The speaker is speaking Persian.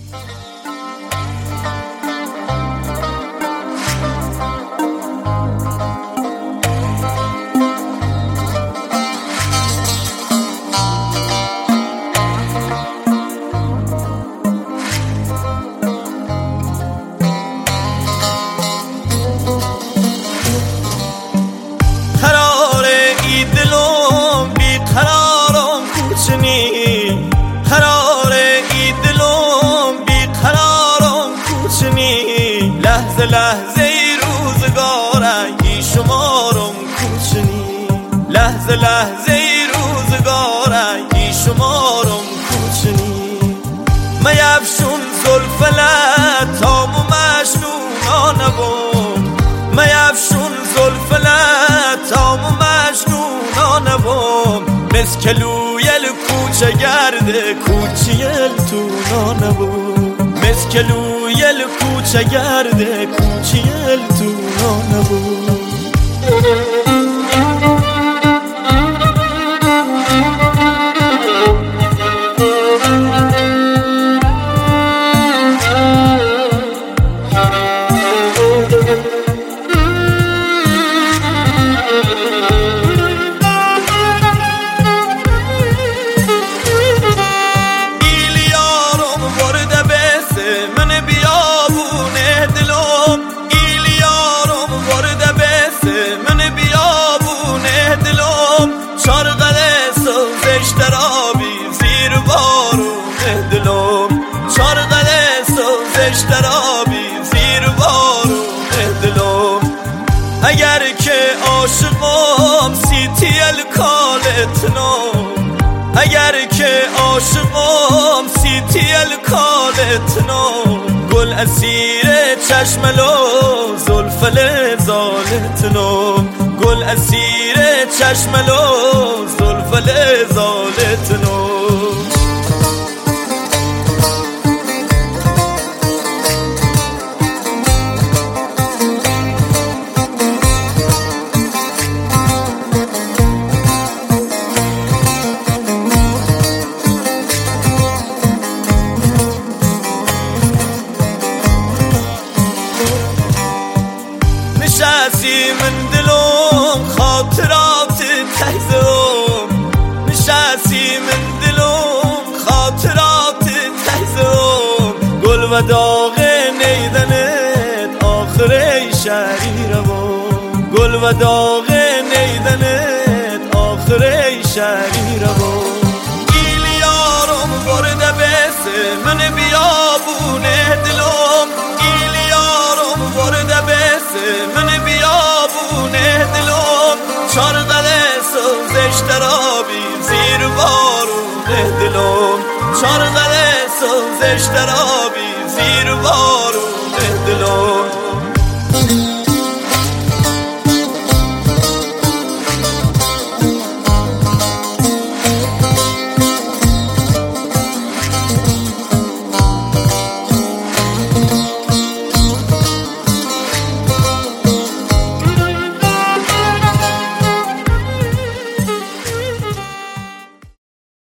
لحظه ای روزگارنگی شمارم کوچنی، لحظه ای روزگارنگی شمارم کوچنی. میفشون زلفلت تام و مشنونانه بوم، میفشون زلفلت تام و مشنونانه بوم. مسکلویل کوچه گرده کوچیل تو نانه بوم، مسکلویل کوچه گرده کوچیل تو نانه بوم. اگر که عاشقم سیتیل کالتنم، اگر که عاشقم سیتیل کالتنم. گل اسیر چشملو زلفل زالتنم، گل اسیر چشملو زلفل زالتنم. نشستی من دلم خاطرات تهزم، نشستی من دلم خاطرات تهزم. گل و داغ نیدنت آخر شهری روم، گل و داغ نیدنت آخر شهری روم. ایلیارم برده بسه من بیابونه دلم، ایلیارم برده بسه من بیابونه دلم. چارقل سوزش درابی زیر بارونه دلم، چارقل سوزش درابی زیر بارونه دلم.